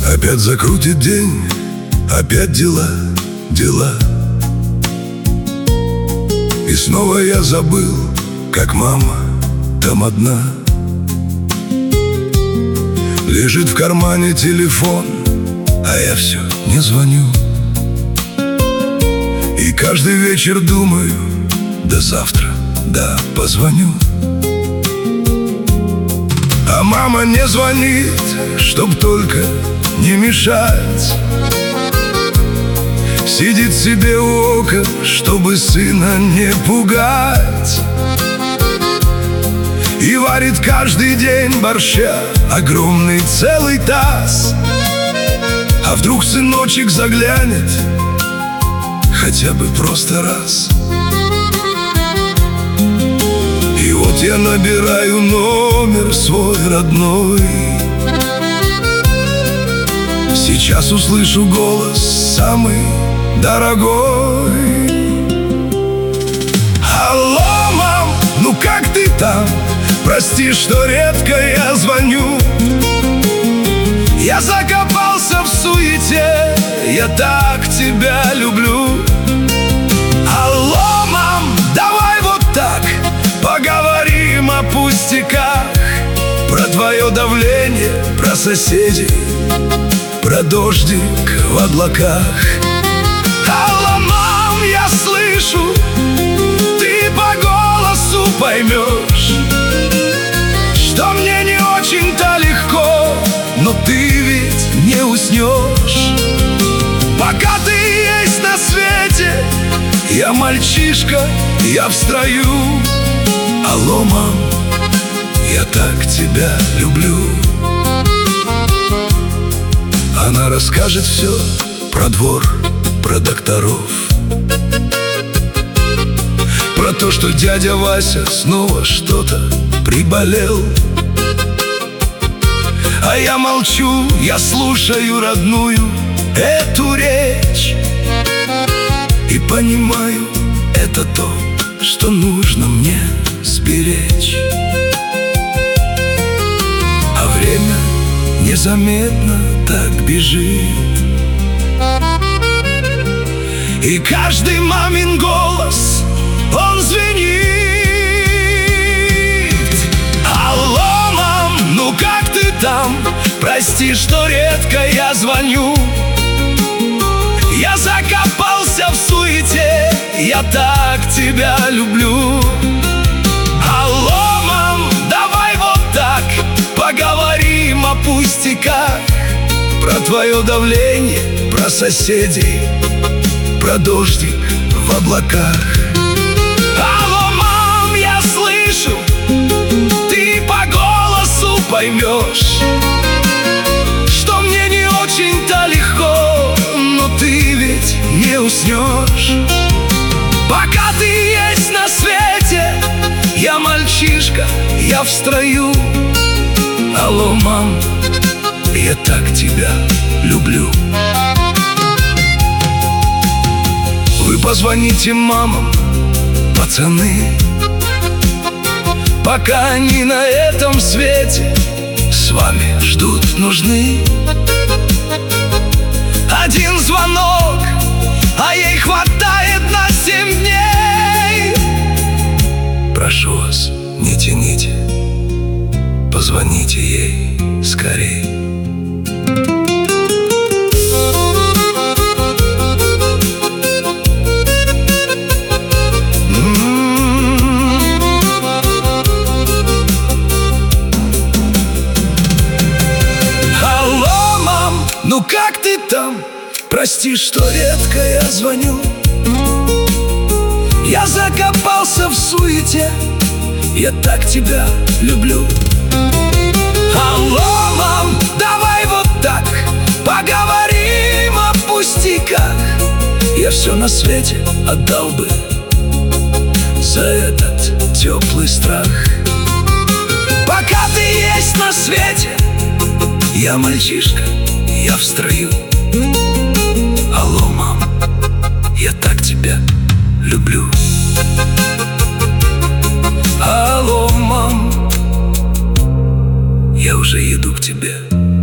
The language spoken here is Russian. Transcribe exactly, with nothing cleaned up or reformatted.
Опять закрутит день, опять дела, дела. И снова я забыл, как мама там одна. Лежит в кармане телефон, а я все не звоню. И каждый вечер думаю: да завтра, да позвоню. А мама не звонит, чтоб только не мешать. Сидит себе у окон, чтобы сына не пугать. И варит каждый день борща огромный целый таз. А вдруг сыночек заглянет хотя бы просто раз. И вот я набираю номер свой родной. Сейчас услышу голос самый дорогой. Алло, мам, ну как ты там? Прости, что редко я звоню. Я закопался в суете, я так тебя люблю. Алло, мам, давай вот так поговорим о пустяках. Про твое давление, про соседей, про дождик в облаках. Алло, мам, я слышу, ты по голосу поймешь, что мне не очень-то легко, но ты ведь не уснешь. Пока ты есть на свете, я мальчишка, я в строю. Алло, мам, я так тебя люблю. Она расскажет все про двор, про докторов, про то, что дядя Вася снова что-то приболел. А я молчу, я слушаю родную эту речь и понимаю, это то, что нужно мне сберечь. А время незаметно так бежит, и каждый мамин голос, он звенит. Алло, мам, ну как ты там? Прости, что редко я звоню. Я закопался в суете, я так тебя люблю. Алло, мам, давай вот так поговорим о пустяках. Про твое давление, про соседей, про дождик в облаках. Алло, мам, я слышу, ты по голосу поймешь, что мне не очень-то легко, но ты ведь не уснешь. Пока ты есть на свете, я мальчишка, я в строю. Алло, мам, я так тебя люблю. Вы позвоните мамам, пацаны, пока они на этом свете с вами ждут, нужны. Один звонок, а ей хватает на семь дней. Прошу вас, не тяните, позвоните ей скорей. Алло, мам, ну как ты там? Прости, что редко я звоню. Я закопался в суете, я так тебя люблю. Алло, мам, давай вот так поговорим о пустяках. Я все на свете отдал бы за этот теплый страх. Пока ты есть на свете, я мальчишка, я в строю. Алло, мам, я так тебя люблю. Алло, мам, я уже иду к тебе.